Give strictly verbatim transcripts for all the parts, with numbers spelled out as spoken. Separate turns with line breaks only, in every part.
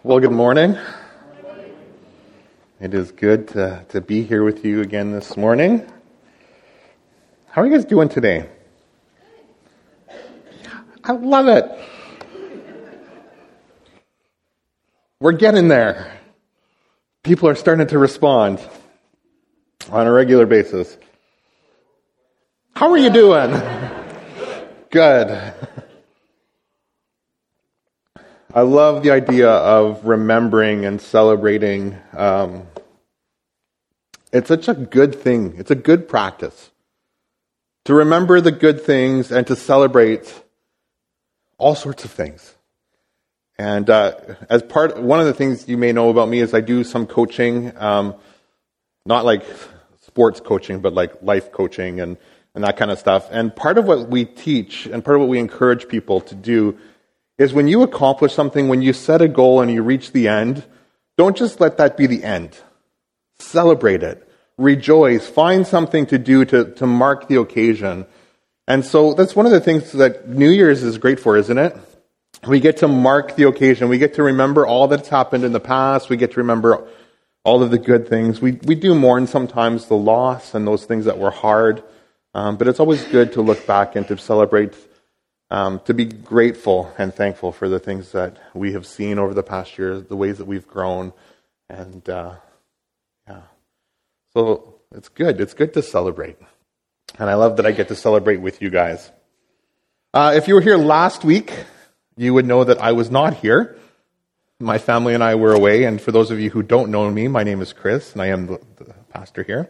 Well, good morning. It is good to, to be here with you again this morning. How are you guys doing today? I love it. We're getting there. People are starting to respond on a regular basis. How are you doing? Good. I love the idea of remembering and celebrating. Um, it's such a good thing. It's a good practice to remember the good things and to celebrate all sorts of things. And uh, as part, one of the things you may know about me is I do some coaching, um, not like sports coaching, but like life coaching and, and that kind of stuff. And part of what we teach and part of what we encourage people to do is when you accomplish something, when you set a goal and you reach the end, don't just let that be the end. Celebrate it. Rejoice. Find something to do to, to mark the occasion. And so that's one of the things that New Year's is great for, isn't it? We get to mark the occasion. We get to remember all that's happened in the past. We get to remember all of the good things. We we do mourn sometimes the loss and those things that were hard. Um, but it's always good to look back and to celebrate Um, to be grateful and thankful for the things that we have seen over the past year, the ways that we've grown, and uh, yeah, so it's good. It's good to celebrate, and I love that I get to celebrate with you guys. Uh, if you were here last week, you would know that I was not here. My family and I were away, and for those of you who don't know me, my name is Chris, and I am the, the pastor here.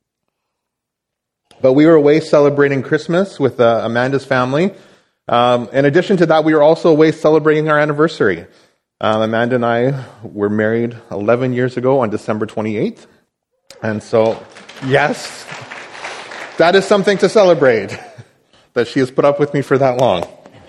But we were away celebrating Christmas with uh, Amanda's family. Um, in addition to that, we were also away celebrating our anniversary. Um, Amanda and I were married eleven years ago on December twenty-eighth. And so, yes, that is something to celebrate, that she has put up with me for that long.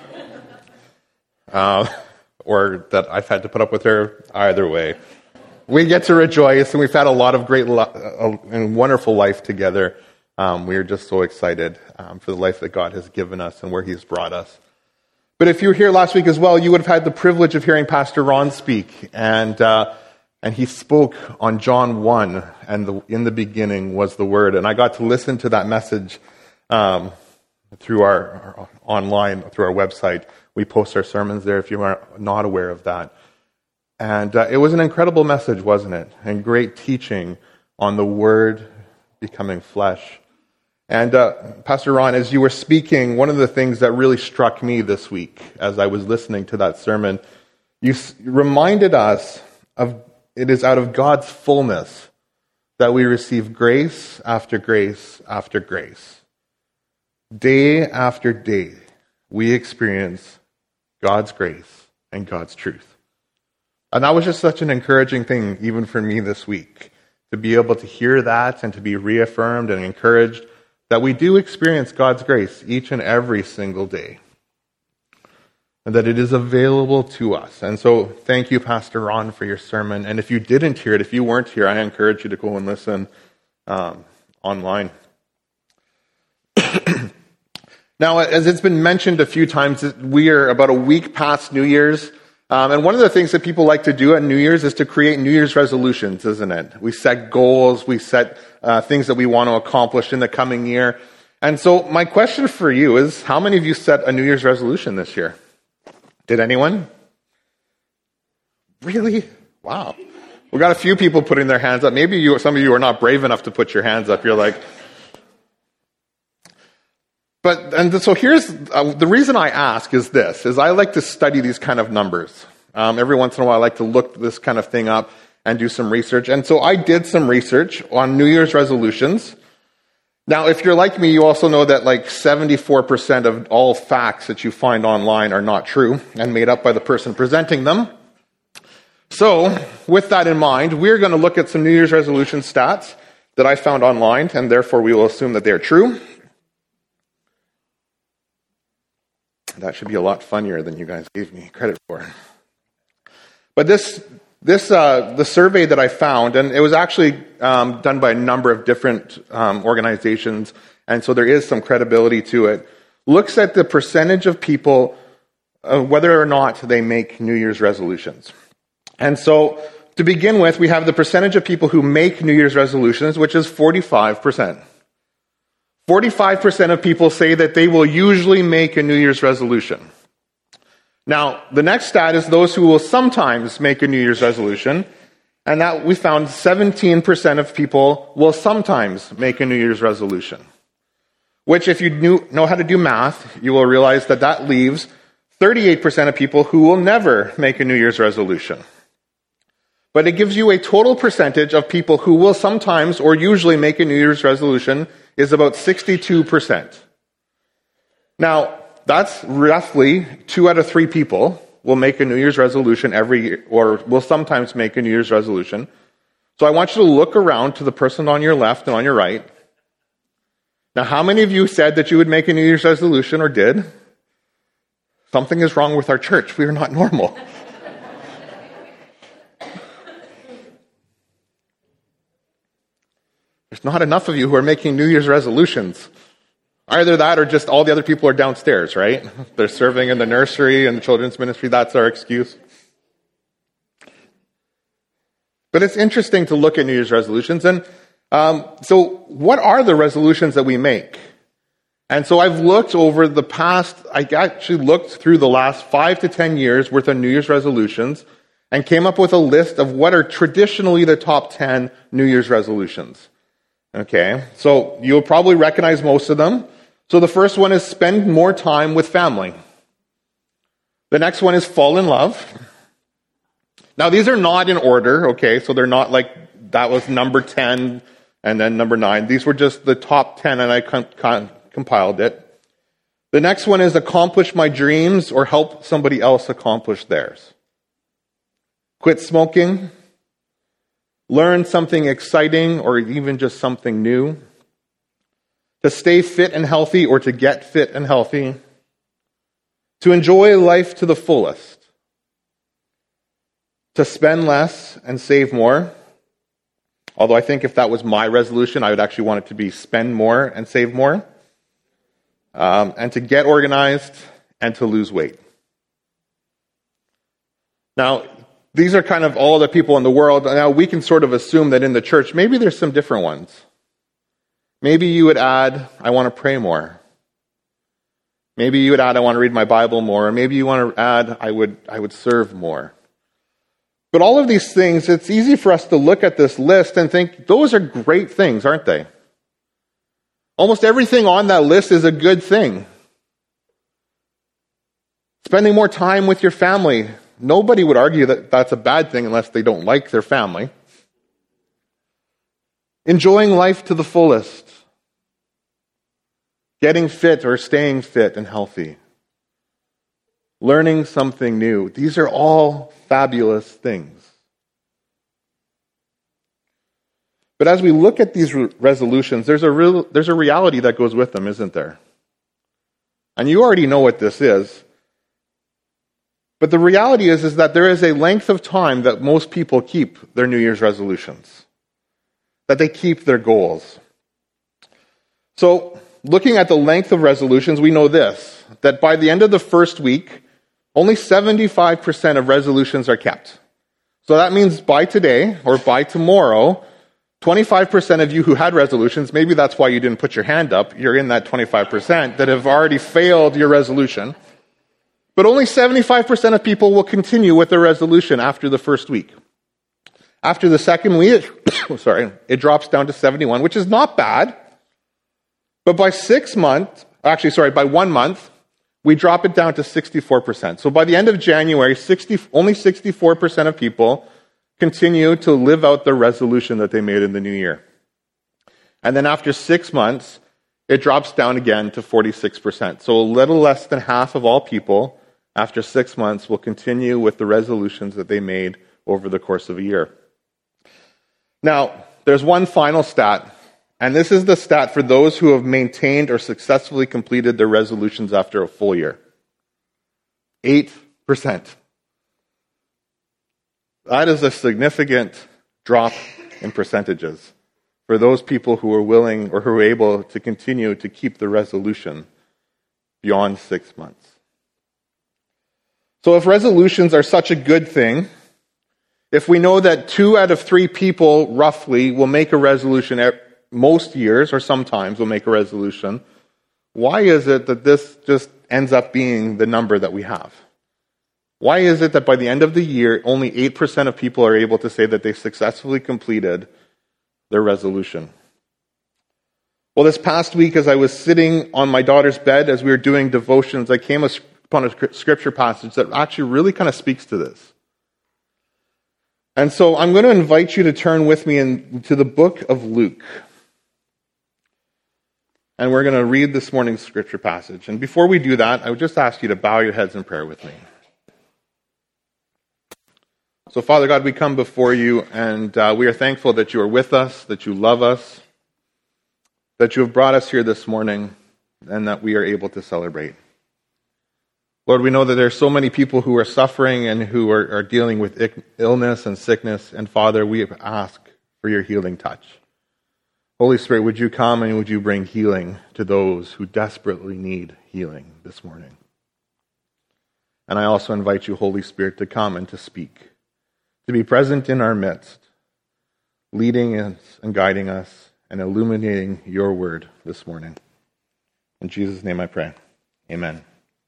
Uh, or that I've had to put up with her either way. We get to rejoice, and we've had a lot of great lo- and wonderful life together. Um, we are just so excited um, for the life that God has given us and where He's brought us. But if you were here last week as well, you would have had the privilege of hearing Pastor Ron speak. And uh, and he spoke on John one, and the, in the beginning was the Word. And I got to listen to that message um, through our, our online, through our website. We post our sermons there if you are not aware of that. And uh, it was an incredible message, wasn't it? And great teaching on the Word becoming flesh. And uh, Pastor Ron, as you were speaking, one of the things that really struck me this week as I was listening to that sermon, you s- reminded us of it is out of God's fullness that we receive grace after grace after grace. Day after day, we experience God's grace and God's truth. And that was just such an encouraging thing, even for me this week, to be able to hear that and to be reaffirmed and encouraged that we do experience God's grace each and every single day, and that it is available to us. And so thank you, Pastor Ron, for your sermon. And if you didn't hear it, if you weren't here, I encourage you to go and listen um, online. Now, as it's been mentioned a few times, we are about a week past New Year's. Um, and one of the things that people like to do at New Year's is to create New Year's resolutions, isn't it? We set goals, we set uh, things that we want to accomplish in the coming year. And so my question for you is, how many of you set a New Year's resolution this year? Did anyone? Really? Wow. We got a few people putting their hands up. Maybe you, some of you are not brave enough to put your hands up. You're like... But, and so here's, uh, the reason I ask is this, is I like to study these kind of numbers. Um, every once in a while I like to look this kind of thing up and do some research. And so I did some research on New Year's resolutions. Now, if you're like me, you also know that like seventy-four percent of all facts that you find online are not true and made up by the person presenting them. So, with that in mind, we're going to look at some New Year's resolution stats that I found online, and therefore we will assume that they're true. That should be a lot funnier than you guys gave me credit for. But this, this, uh, the survey that I found, and it was actually um, done by a number of different um, organizations, and so there is some credibility to it, looks at the percentage of people, uh, whether or not they make New Year's resolutions. And so, to begin with, we have the percentage of people who make New Year's resolutions, which is forty-five percent. forty-five percent of people say that they will usually make a New Year's resolution. Now, the next stat is those who will sometimes make a New Year's resolution, and that we found seventeen percent of people will sometimes make a New Year's resolution. Which, if you knew, know how to do math, you will realize that that leaves thirty-eight percent of people who will never make a New Year's resolution. But it gives you a total percentage of people who will sometimes or usually make a New Year's resolution is about sixty-two percent. Now, that's roughly two out of three people will make a New Year's resolution every year, or will sometimes make a New Year's resolution. So I want you to look around to the person on your left and on your right. Now, how many of you said that you would make a New Year's resolution or did? Something is wrong with our church. We are not normal. There's not enough of you who are making New Year's resolutions. Either that or just all the other people are downstairs, right? They're serving in the nursery and the children's ministry. That's our excuse. But it's interesting to look at New Year's resolutions. And um, so what are the resolutions that we make? And so I've looked over the past, I actually looked through the last five to ten years worth of New Year's resolutions and came up with a list of what are traditionally the top ten New Year's resolutions. Okay, so you'll probably recognize most of them. So the first one is spend more time with family. The next one is fall in love. Now these are not in order, okay, so they're not like that was number ten and then number nine. These were just the top ten and I com- com- compiled it. The next one is accomplish my dreams or help somebody else accomplish theirs. Quit smoking. Learn something exciting or even just something new. To stay fit and healthy or to get fit and healthy. To enjoy life to the fullest. To spend less and save more. Although I think if that was my resolution, I would actually want it to be spend more and save more. Um, and to get organized and to lose weight. Now, these are kind of all the people in the world. Now, we can sort of assume that in the church, maybe there's some different ones. Maybe you would add, I want to pray more. Maybe you would add, I want to read my Bible more. Or maybe you want to add, I would, I would serve more. But all of these things, it's easy for us to look at this list and think, those are great things, aren't they? Almost everything on that list is a good thing. Spending more time with your family. Nobody would argue that that's a bad thing unless they don't like their family. Enjoying life to the fullest. Getting fit or staying fit and healthy. Learning something new. These are all fabulous things. But as we look at these re- resolutions, there's a real, there's a reality that goes with them, isn't there? And you already know what this is. But the reality is, is that there is a length of time that most people keep their New Year's resolutions. That they keep their goals. So, looking at the length of resolutions, we know this, that by the end of the first week, only seventy-five percent of resolutions are kept. So that means by today, or by tomorrow, twenty-five percent of you who had resolutions, maybe that's why you didn't put your hand up, you're in that twenty-five percent that have already failed your resolution. But only seventy-five percent of people will continue with their resolution after the first week. After the second week, sorry, it drops down to seventy-one, which is not bad. But by six months, actually, sorry, by one month, we drop it down to sixty-four percent. So by the end of January, sixty, only sixty-four percent of people continue to live out the resolution that they made in the new year. And then after six months, it drops down again to forty-six percent. So a little less than half of all people, after six months, will continue with the resolutions that they made over the course of a year. Now, there's one final stat, and this is the stat for those who have maintained or successfully completed their resolutions after a full year. eight percent. That is a significant drop in percentages for those people who are willing or who are able to continue to keep the resolution beyond six months. So if resolutions are such a good thing, if we know that two out of three people roughly will make a resolution at most years, or sometimes will make a resolution, why is it that this just ends up being the number that we have? Why is it that by the end of the year, only eight percent of people are able to say that they successfully completed their resolution? Well, this past week, as I was sitting on my daughter's bed as we were doing devotions, I came upon a scripture passage that actually really kind of speaks to this. And so I'm going to invite you to turn with me into the book of Luke. And we're going to read this morning's scripture passage. And before we do that, I would just ask you to bow your heads in prayer with me. So, Father God, we come before you, and uh, we are thankful that you are with us, that you love us, that you have brought us here this morning, and that we are able to celebrate. Lord, we know that there are so many people who are suffering and who are, are dealing with illness and sickness, and Father, we ask for your healing touch. Holy Spirit, would you come and would you bring healing to those who desperately need healing this morning? And I also invite you, Holy Spirit, to come and to speak, to be present in our midst, leading us and guiding us and illuminating your word this morning. In Jesus' name I pray. Amen.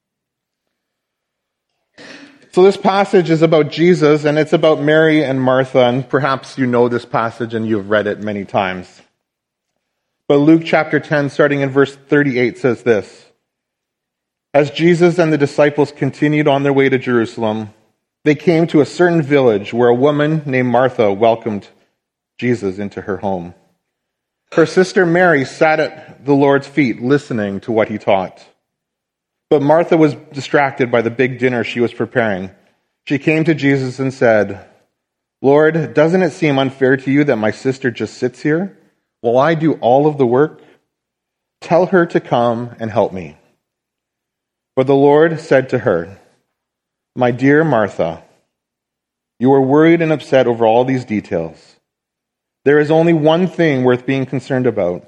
So this passage is about Jesus, and it's about Mary and Martha, and perhaps you know this passage and you've read it many times. But Luke chapter ten, starting in verse thirty-eight, says this: As Jesus and the disciples continued on their way to Jerusalem, they came to a certain village where a woman named Martha welcomed Jesus into her home. Her sister Mary sat at the Lord's feet listening to what he taught. But Martha was distracted by the big dinner she was preparing. She came to Jesus and said, Lord, doesn't it seem unfair to you that my sister just sits here while I do all of the work? Tell her to come and help me. But the Lord said to her, My dear Martha, you are worried and upset over all these details. There is only one thing worth being concerned about.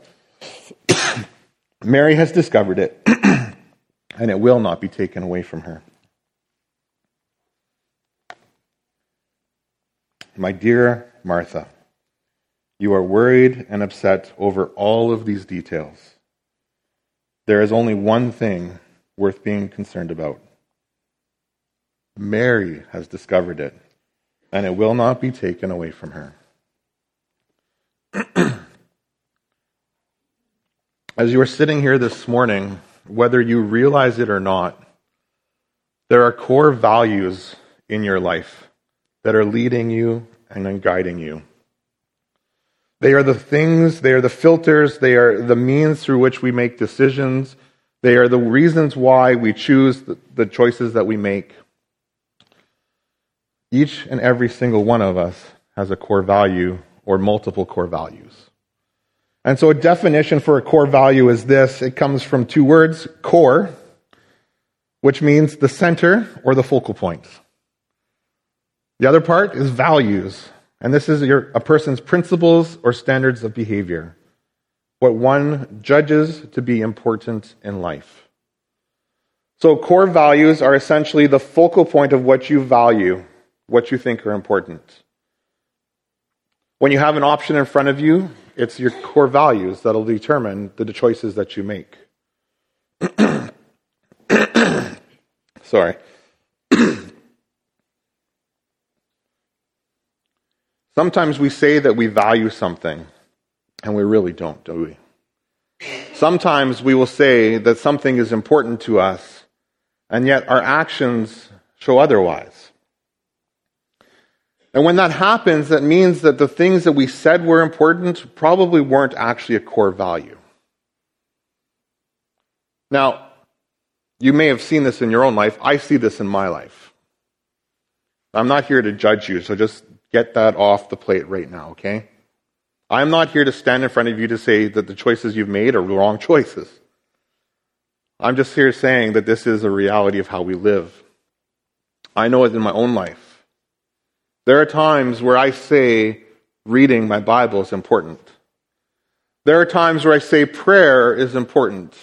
Mary has discovered it, and it will not be taken away from her. My dear Martha, you are worried and upset over all of these details. There is only one thing worth being concerned about. Mary has discovered it, and it will not be taken away from her. As you are sitting here this morning, whether you realize it or not, there are core values in your life that are leading you and guiding you. They are the things, they are the filters, they are the means through which we make decisions. They are the reasons why we choose the, the choices that we make. Each and every single one of us has a core value or multiple core values. And so a definition for a core value is this. It comes from two words, core, which means the center or the focal point. The other part is values. And this is your, a person's principles or standards of behavior, what one judges to be important in life. So core values are essentially the focal point of what you value, what you think are important. When you have an option in front of you, it's your core values that will determine the choices that you make. Sorry. Sometimes we say that we value something, and we really don't, do we? Sometimes we will say that something is important to us, and yet our actions show otherwise. And when that happens, that means that the things that we said were important probably weren't actually a core value. Now, you may have seen this in your own life. I see this in my life. I'm not here to judge you, so just get that off the plate right now, okay? I'm not here to stand in front of you to say that the choices you've made are wrong choices. I'm just here saying that this is a reality of how we live. I know it in my own life. There are times where I say reading my Bible is important. There are times where I say prayer is important.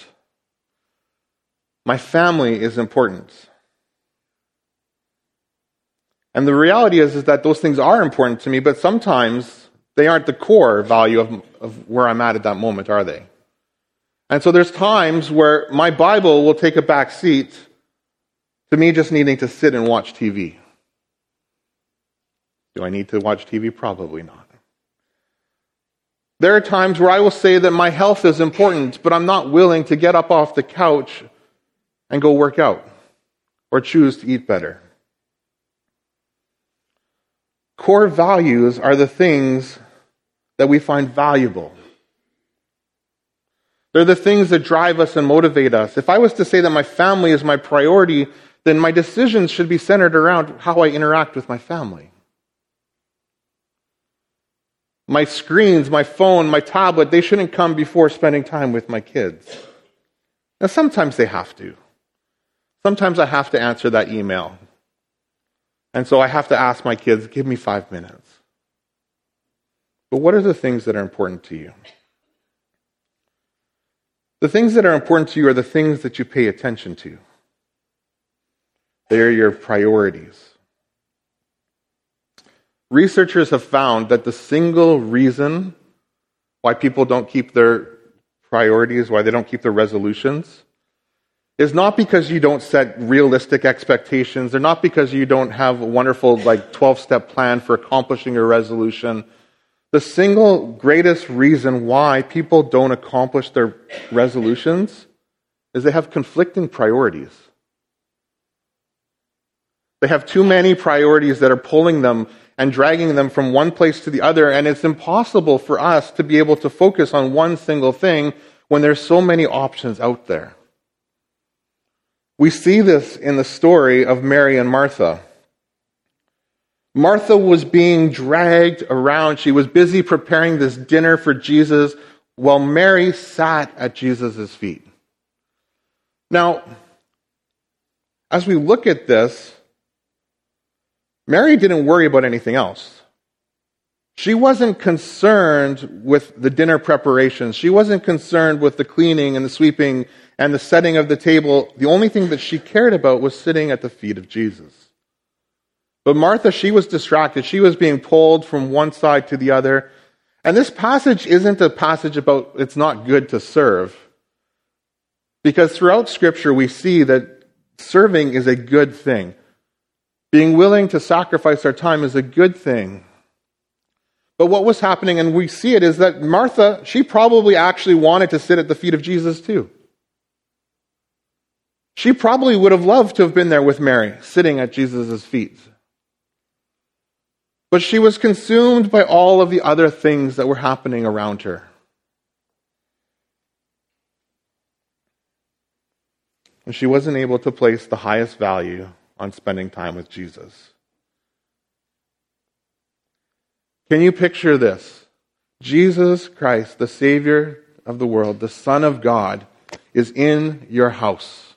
My family is important. And the reality is, is that those things are important to me, but sometimes they aren't the core value of, of where I'm at at that moment, are they? And so there's times where my Bible will take a back seat to me just needing to sit and watch T V. Do I need to watch T V? Probably not. There are times where I will say that my health is important, but I'm not willing to get up off the couch and go work out or choose to eat better. Core values are the things that we find valuable. They're the things that drive us and motivate us. If I was to say that my family is my priority, then my decisions should be centered around how I interact with my family. My screens, my phone, my tablet, they shouldn't come before spending time with my kids. Now, sometimes they have to. Sometimes I have to answer that email. And so I have to ask my kids, give me five minutes. But what are the things that are important to you? The things that are important to you are the things that you pay attention to. They're your priorities. Researchers have found that the single reason why people don't keep their priorities, why they don't keep their resolutions, is not because you don't set realistic expectations. They're not because you don't have a wonderful like twelve-step plan for accomplishing your resolution. The single greatest reason why people don't accomplish their resolutions is they have conflicting priorities. They have too many priorities that are pulling them and dragging them from one place to the other, and it's impossible for us to be able to focus on one single thing when there's so many options out there. We see this in the story of Mary and Martha. Martha was being dragged around. She was busy preparing this dinner for Jesus while Mary sat at Jesus' feet. Now, as we look at this, Mary didn't worry about anything else. She wasn't concerned with the dinner preparations. She wasn't concerned with the cleaning and the sweeping and the setting of the table. The only thing that she cared about was sitting at the feet of Jesus. But Martha, she was distracted. She was being pulled from one side to the other. And this passage isn't a passage about it's not good to serve. Because throughout Scripture we see that serving is a good thing. Being willing to sacrifice our time is a good thing. But what was happening, and we see it, is that Martha, she probably actually wanted to sit at the feet of Jesus too. She probably would have loved to have been there with Mary, sitting at Jesus' feet. But she was consumed by all of the other things that were happening around her. And she wasn't able to place the highest value on spending time with Jesus. Can you picture this? Jesus Christ, the Savior of the world, the Son of God, is in your house.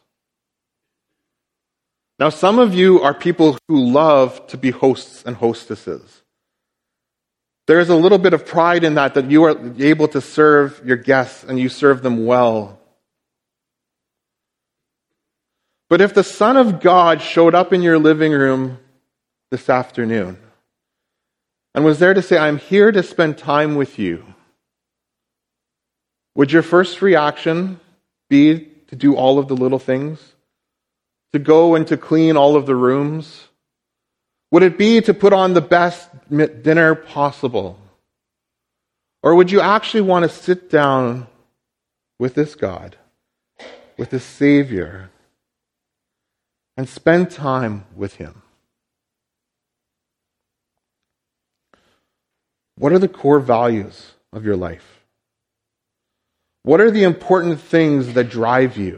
Now, some of you are people who love to be hosts and hostesses. There is a little bit of pride in that, that you are able to serve your guests and you serve them well. But if the Son of God showed up in your living room this afternoon and was there to say, I'm here to spend time with you, would your first reaction be to do all of the little things? To go and to clean all of the rooms? Would it be to put on the best dinner possible? Or would you actually want to sit down with this God, with this Savior, and spend time with Him? What are the core values of your life? What are the important things that drive you?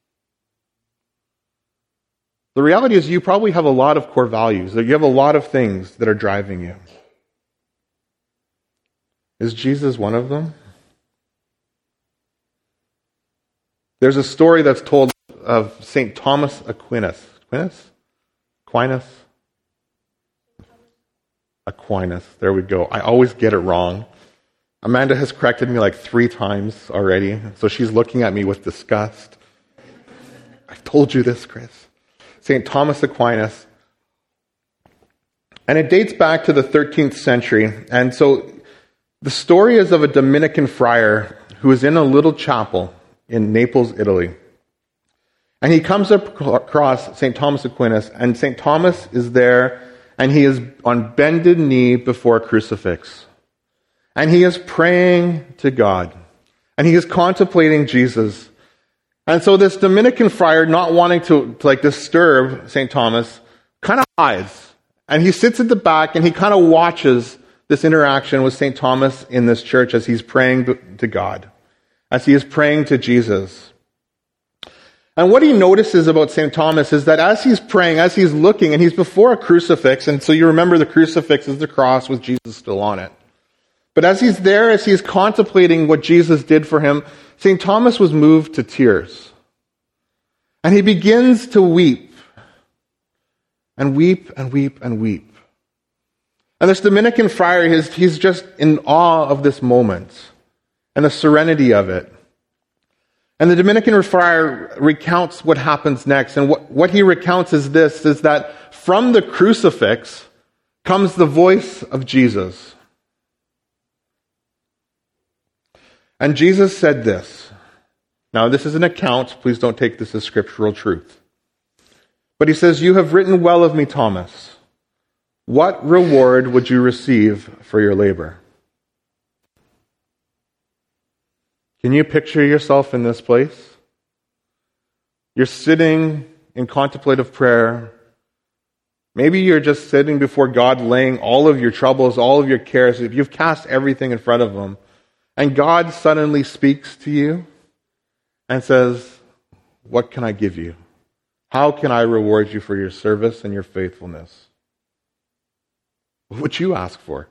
The reality is you probably have a lot of core values. You have a lot of things that are driving you. Is Jesus one of them? There's a story that's told of Saint Thomas Aquinas. Aquinas? Aquinas? Aquinas. There we go. I always get it wrong. Amanda has corrected me like three times already, so she's looking at me with disgust. I've told you this, Chris. Saint Thomas Aquinas. And it dates back to the thirteenth century. And so the story is of a Dominican friar who is in a little chapel in Naples, Italy. And he comes across Saint Thomas Aquinas, and Saint Thomas is there, and he is on bended knee before a crucifix. And he is praying to God. And he is contemplating Jesus. And so this Dominican friar, not wanting to, to like disturb Saint Thomas, kind of hides. And he sits at the back and he kind of watches this interaction with Saint Thomas in this church as he's praying to God, as he is praying to Jesus. And what he notices about Saint Thomas is that as he's praying, as he's looking, and he's before a crucifix, and so you remember the crucifix is the cross with Jesus still on it. But as he's there, as he's contemplating what Jesus did for him, Saint Thomas was moved to tears. And he begins to weep. And weep and weep and weep. And this Dominican friar, he's, he's just in awe of this moment and the serenity of it. And the Dominican friar recounts what happens next. And what, what he recounts is this, is that from the crucifix comes the voice of Jesus. And Jesus said this. Now, this is an account. Please don't take this as scriptural truth. But he says, "You have written well of me, Thomas. What reward would you receive for your labor?" Can you picture yourself in this place? You're sitting in contemplative prayer. Maybe you're just sitting before God, laying all of your troubles, all of your cares. If you've cast everything in front of him, and God suddenly speaks to you and says, "What can I give you? How can I reward you for your service and your faithfulness?" What would you ask for?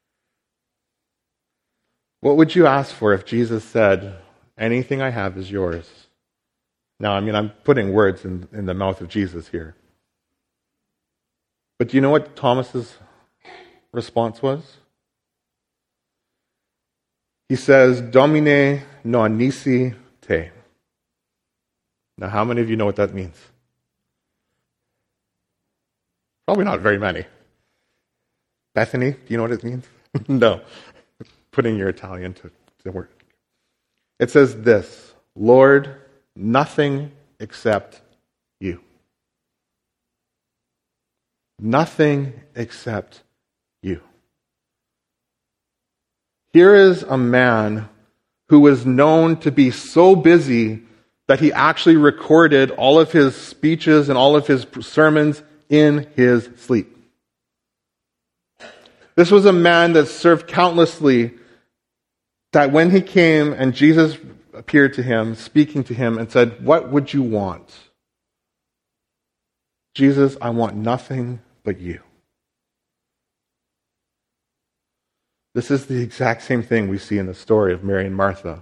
What would you ask for if Jesus said, "Anything I have is yours"? Now, I mean, I'm putting words in, in the mouth of Jesus here. But do you know what Thomas's response was? He says, "Domine non nisi te." Now, how many of you know what that means? Probably not very many. Bethany, do you know what it means? No. Putting your Italian to, to work. It says this, "Lord, nothing except you." Nothing except you. Here is a man who was known to be so busy that he actually recorded all of his speeches and all of his sermons in his sleep. This was a man that served countlessly, that when he came and Jesus appeared to him, speaking to him and said, "What would you want?" "Jesus, I want nothing but you." This is the exact same thing we see in the story of Mary and Martha.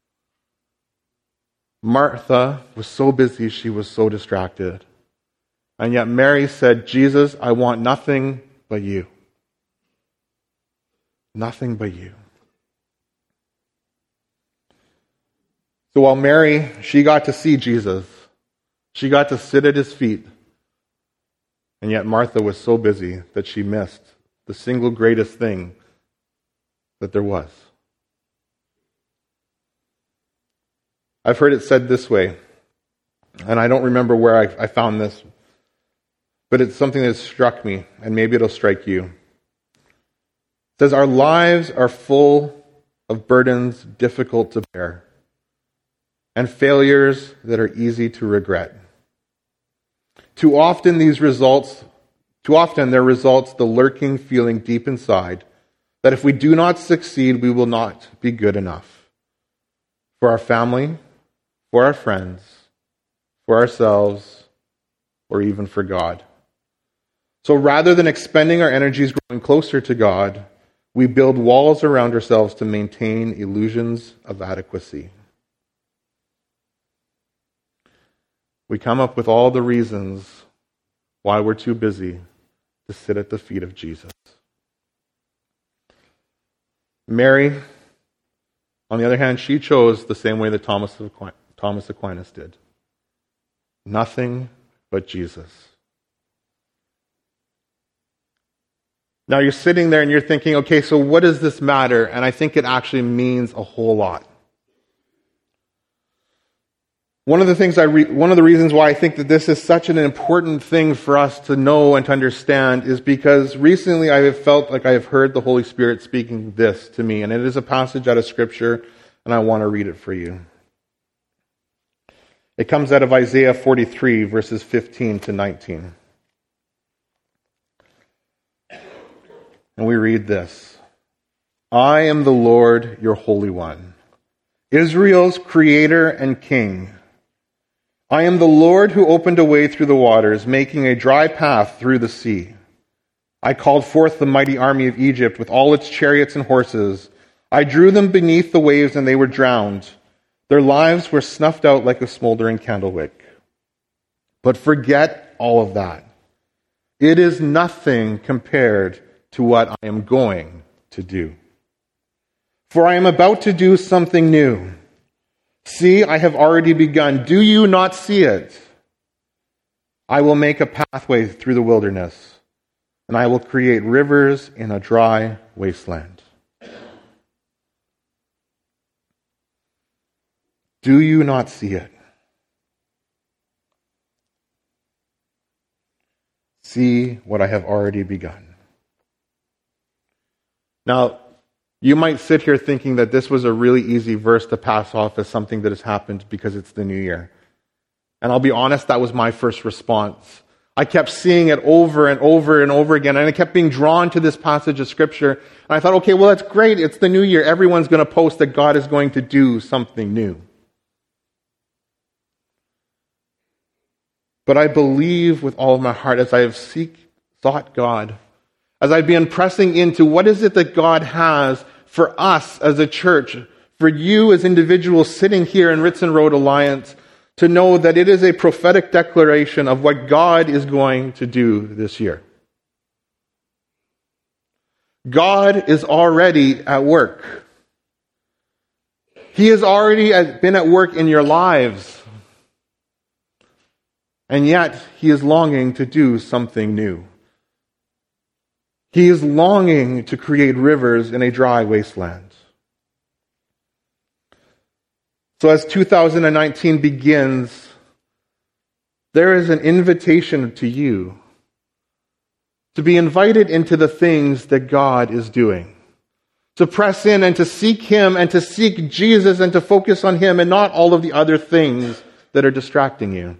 Martha was so busy, she was so distracted. And yet Mary said, "Jesus, I want nothing but you. Nothing but you." So while Mary, she got to see Jesus, she got to sit at his feet, and yet Martha was so busy that she missed the single greatest thing that there was. I've heard it said this way, and I don't remember where I, I found this, but it's something that struck me, and maybe it'll strike you. It says, "Our lives are full of burdens difficult to bear, and failures that are easy to regret. Too often these results, too often there results the lurking feeling deep inside that if we do not succeed, we will not be good enough for our family, for our friends, for ourselves, or even for God. So rather than expending our energies growing closer to God, we build walls around ourselves to maintain illusions of adequacy." We come up with all the reasons why we're too busy to sit at the feet of Jesus. Mary, on the other hand, she chose the same way that Thomas Aquinas, Thomas Aquinas did. Nothing but Jesus. Now you're sitting there and you're thinking, okay, so what does this matter? And I think it actually means a whole lot. One of the things I re- one of the reasons why I think that this is such an important thing for us to know and to understand is because recently I have felt like I have heard the Holy Spirit speaking this to me, and it is a passage out of Scripture, and I want to read it for you. It comes out of Isaiah forty-three, verses fifteen to nineteen. And we read this. I am the Lord, your Holy One, Israel's Creator and King. I am the Lord who opened a way through the waters, making a dry path through the sea. I called forth the mighty army of Egypt with all its chariots and horses. I drew them beneath the waves and they were drowned. Their lives were snuffed out like a smoldering candlewick. But forget all of that. It is nothing compared to what I am going to do. For I am about to do something new. See, I have already begun. Do you not see it? I will make a pathway through the wilderness, and I will create rivers in a dry wasteland. Do you not see it? See what I have already begun. Now, you might sit here thinking that this was a really easy verse to pass off as something that has happened because it's the new year. And I'll be honest, that was my first response. I kept seeing it over and over and over again, and I kept being drawn to this passage of Scripture. And I thought, okay, well, that's great. It's the new year. Everyone's going to post that God is going to do something new. But I believe with all of my heart, as I have seek, sought God, as I've been pressing into what is it that God has for us as a church, for you as individuals sitting here in Ritson Road Alliance, to know that it is a prophetic declaration of what God is going to do this year. God is already at work. He has already been at work in your lives. And yet, He is longing to do something new. He is longing to create rivers in a dry wasteland. So as two thousand nineteen begins, there is an invitation to you to be invited into the things that God is doing. To press in and to seek Him and to seek Jesus and to focus on Him and not all of the other things that are distracting you.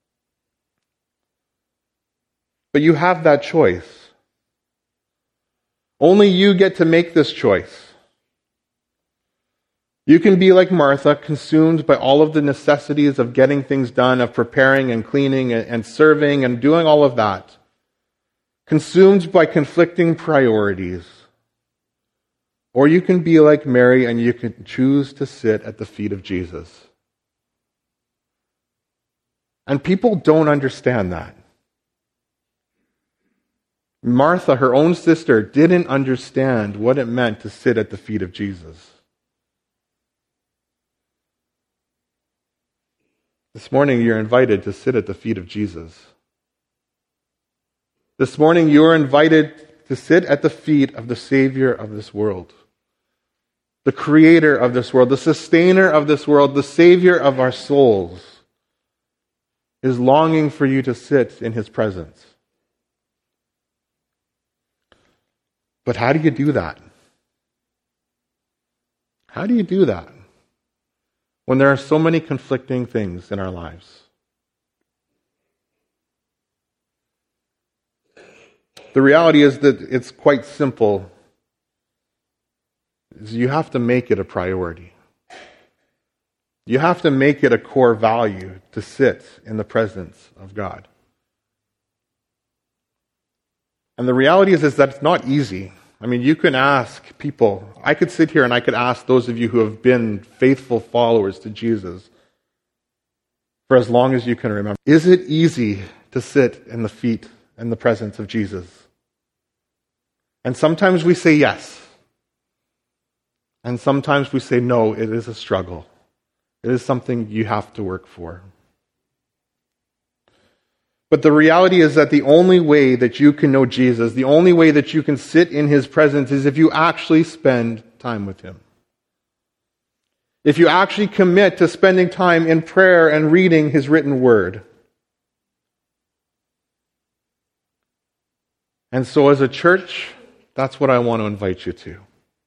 But you have that choice. Only you get to make this choice. You can be like Martha, consumed by all of the necessities of getting things done, of preparing and cleaning and serving and doing all of that. Consumed by conflicting priorities. Or you can be like Mary and you can choose to sit at the feet of Jesus. And people don't understand that. Martha, her own sister, didn't understand what it meant to sit at the feet of Jesus. This morning, you're invited to sit at the feet of Jesus. This morning, you're invited to sit at the feet of the Savior of this world, the Creator of this world, the Sustainer of this world, the Savior of our souls, is longing for you to sit in His presence. But how do you do that? How do you do that when there are so many conflicting things in our lives? The reality is that it's quite simple. You have to make it a priority. You have to make it a core value to sit in the presence of God. And the reality is, is that it's not easy. I mean, you can ask people. I could sit here and I could ask those of you who have been faithful followers to Jesus for as long as you can remember. Is it easy to sit in the feet and the presence of Jesus? And sometimes we say yes. And sometimes we say no, it is a struggle. It is something you have to work for. But the reality is that the only way that you can know Jesus, the only way that you can sit in his presence is if you actually spend time with him. If you actually commit to spending time in prayer and reading his written word. And so as a church, that's what I want to invite you to.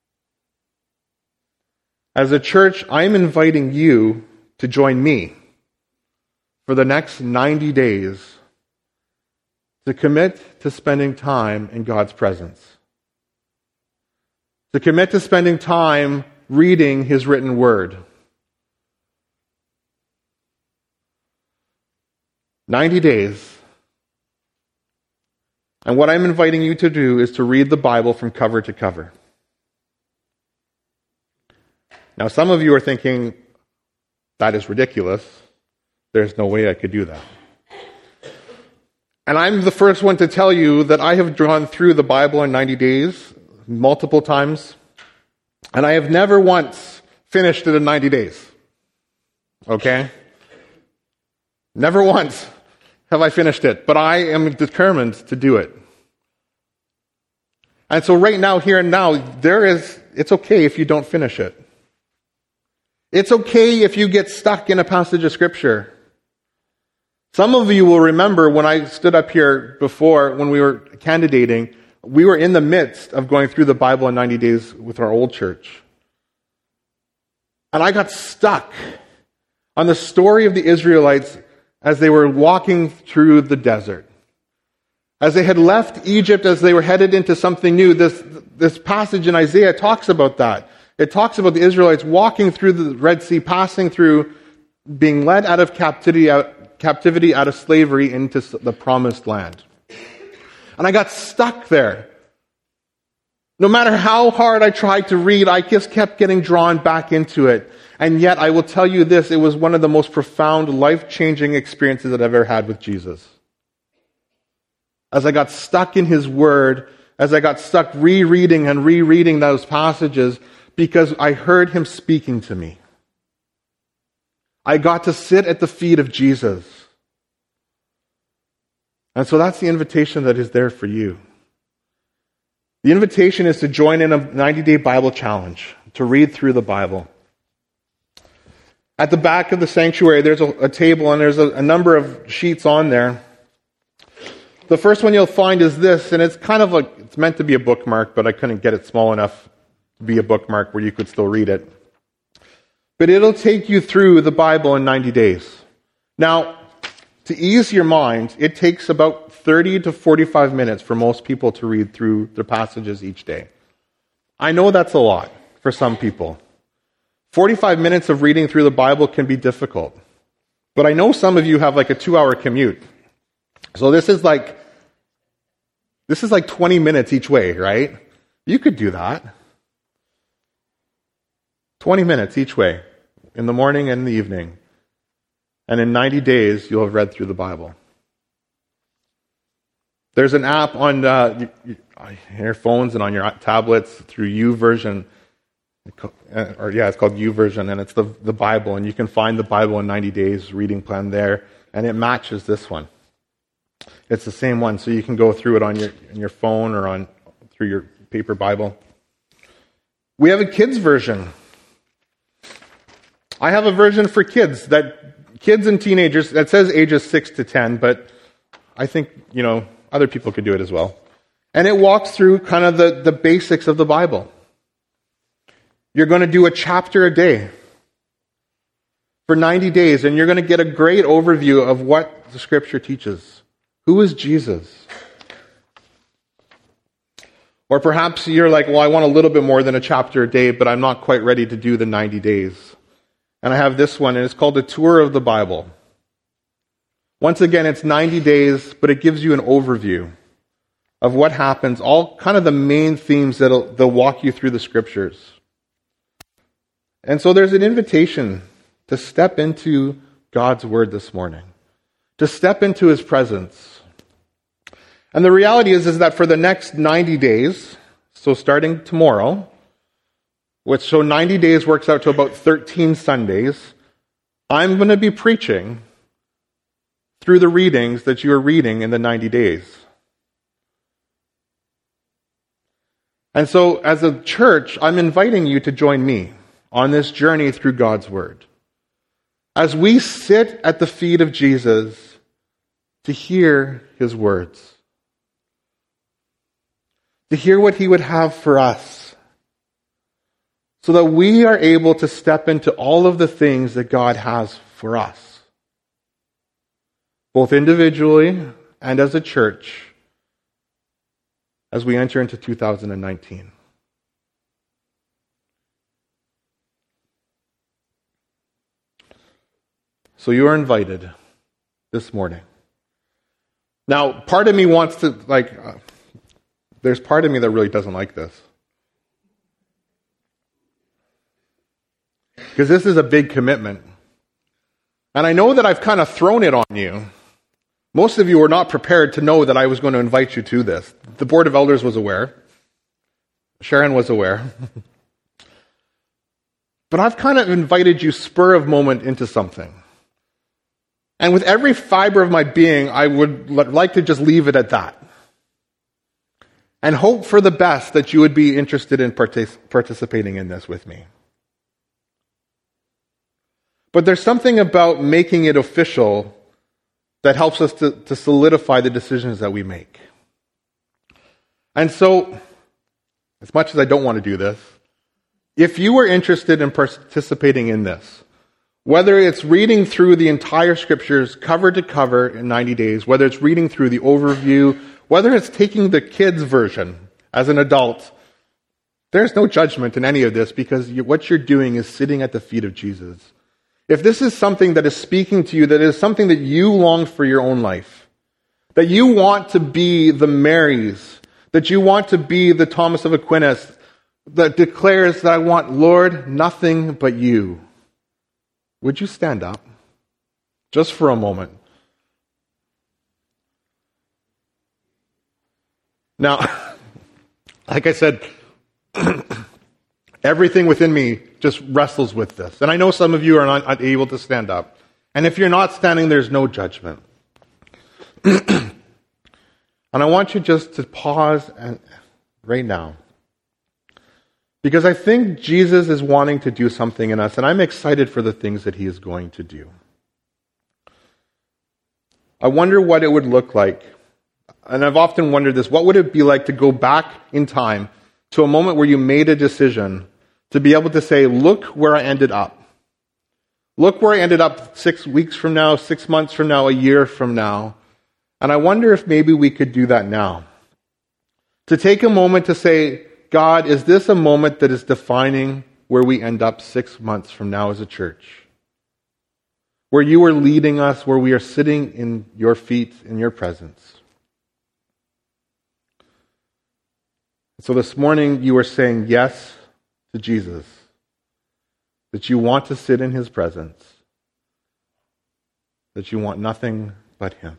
As a church, I'm inviting you to join me for the next ninety days to commit to spending time in God's presence. To commit to spending time reading his written word. ninety days. And what I'm inviting you to do is to read the Bible from cover to cover. Now, some of you are thinking, that is ridiculous. There's no way I could do that. And I'm the first one to tell you that I have gone through the Bible in ninety days, multiple times, and I have never once finished it in ninety days. Okay? Never once have I finished it, but I am determined to do it. And so right now, here and now, there is, it's okay if you don't finish it. It's okay if you get stuck in a passage of Scripture. Some of you will remember when I stood up here before, when we were candidating, we were in the midst of going through the Bible in ninety days with our old church. And I got stuck on the story of the Israelites as they were walking through the desert. As they had left Egypt, as they were headed into something new, this, this passage in Isaiah talks about that. It talks about the Israelites walking through the Red Sea, passing through, being led out of captivity out captivity out of slavery into the promised land. And I got stuck there. No matter how hard I tried to read, I just kept getting drawn back into it. And yet, I will tell you this, it was one of the most profound, life-changing experiences that I've ever had with Jesus. As I got stuck in his word, as I got stuck rereading and rereading those passages, because I heard him speaking to me. I got to sit at the feet of Jesus. And so that's the invitation that is there for you. The invitation is to join in a ninety-day Bible challenge, to read through the Bible. At the back of the sanctuary, there's a, a table and there's a, a number of sheets on there. The first one you'll find is this, and it's kind of like, it's meant to be a bookmark, but I couldn't get it small enough to be a bookmark where you could still read it. But it'll take you through the Bible in ninety days. Now, to ease your mind, it takes about thirty to forty-five minutes for most people to read through their passages each day. I know that's a lot for some people. forty-five minutes of reading through the Bible can be difficult. But I know some of you have like a two-hour commute. So this is like, this is like twenty minutes each way, right? You could do that. twenty minutes each way, in the morning and in the evening. And in ninety days, you'll have read through the Bible. There's an app on uh, your phones and on your tablets through YouVersion. Or yeah, it's called YouVersion, and it's the, the Bible. And you can find the Bible in ninety days reading plan there. And it matches this one. It's the same one, so you can go through it on your, on your phone or on through your paper Bible. We have a kids version. I have a version for kids, that kids and teenagers, that says ages six to ten, but I think, you know, other people could do it as well. And it walks through kind of the, the basics of the Bible. You're going to do a chapter a day for ninety days, and you're going to get a great overview of what the Scripture teaches. Who is Jesus? Or perhaps you're like, well, I want a little bit more than a chapter a day, but I'm not quite ready to do the ninety days. And I have this one, and it's called A Tour of the Bible. Once again, it's ninety days, but it gives you an overview of what happens, all kind of the main themes that they'll walk you through the Scriptures. And so there's an invitation to step into God's Word this morning, to step into His presence. And the reality is, is that for the next ninety days, so starting tomorrow, which so ninety days works out to about thirteen Sundays, I'm going to be preaching through the readings that you are reading in the ninety days. And so, as a church, I'm inviting you to join me on this journey through God's Word. As we sit at the feet of Jesus to hear His words, to hear what He would have for us, so that we are able to step into all of the things that God has for us, both individually and as a church, as we enter into two thousand nineteen. So you are invited this morning. Now, part of me wants to, like, uh, there's part of me that really doesn't like this. Because this is a big commitment. And I know that I've kind of thrown it on you. Most of you were not prepared to know that I was going to invite you to this. The Board of Elders was aware. Sharon was aware. But I've kind of invited you spur of moment into something. And with every fiber of my being, I would like to just leave it at that. And hope for the best that you would be interested in partic- participating in this with me. But there's something about making it official that helps us to, to solidify the decisions that we make. And so, as much as I don't want to do this, if you were interested in participating in this, whether it's reading through the entire scriptures cover to cover in ninety days, whether it's reading through the overview, whether it's taking the kids' version as an adult, there's no judgment in any of this, because you, what you're doing is sitting at the feet of Jesus. If this is something that is speaking to you, that is something that you long for your own life, that you want to be the Marys, that you want to be the Thomas of Aquinas, that declares that I want, Lord, nothing but you, would you stand up just for a moment? Now, like I said, everything within me just wrestles with this. And I know some of you are not able to stand up. And if you're not standing, there's no judgment. And I want you just to pause and, right now. Because I think Jesus is wanting to do something in us, and I'm excited for the things that He is going to do. I wonder what it would look like. And I've often wondered this. What would it be like to go back in time to a moment where you made a decision to be able to say, look where I ended up. Look where I ended up six weeks from now, six months from now, a year from now. And I wonder if maybe we could do that now. To take a moment to say, God, is this a moment that is defining where we end up six months from now as a church? Where you are leading us, where we are sitting in your feet, in your presence. So this morning you are saying yes to Jesus, that you want to sit in His presence, that you want nothing but Him.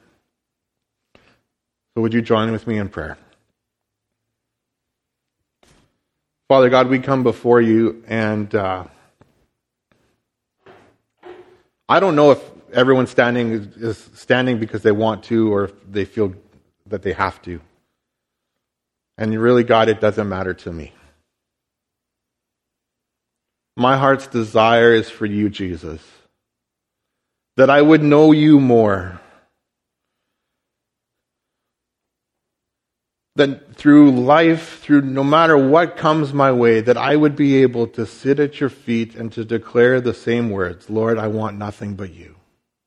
So would you join with me in prayer? Father God, we come before you, and uh, I don't know if everyone standing is, is standing because they want to or if they feel that they have to. And really, God, it doesn't matter to me. My heart's desire is for you, Jesus, that I would know you more. That through life, through no matter what comes my way, that I would be able to sit at your feet and to declare the same words, Lord, I want nothing but you.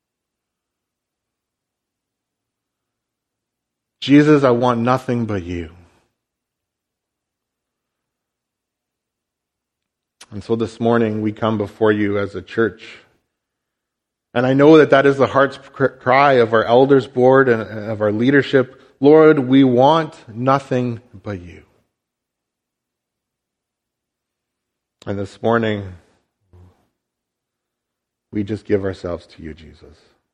Jesus, I want nothing but you. And so this morning we come before you as a church. And I know that that is the heart's cry of our elders board and of our leadership. Lord, we want nothing but you. And this morning, we just give ourselves to you, Jesus.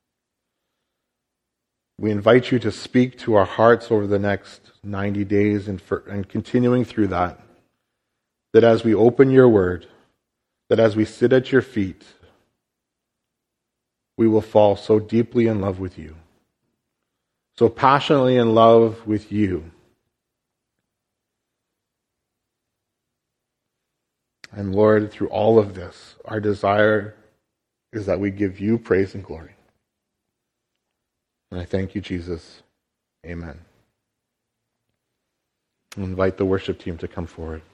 We invite you to speak to our hearts over the next ninety days and, for, and continuing through that. That as we open your word, that as we sit at your feet, we will fall so deeply in love with you.
so passionately in love with you. And Lord, through all of this, our desire is that we give you praise and glory. And I thank you, Jesus. Amen. I invite the worship team to come forward.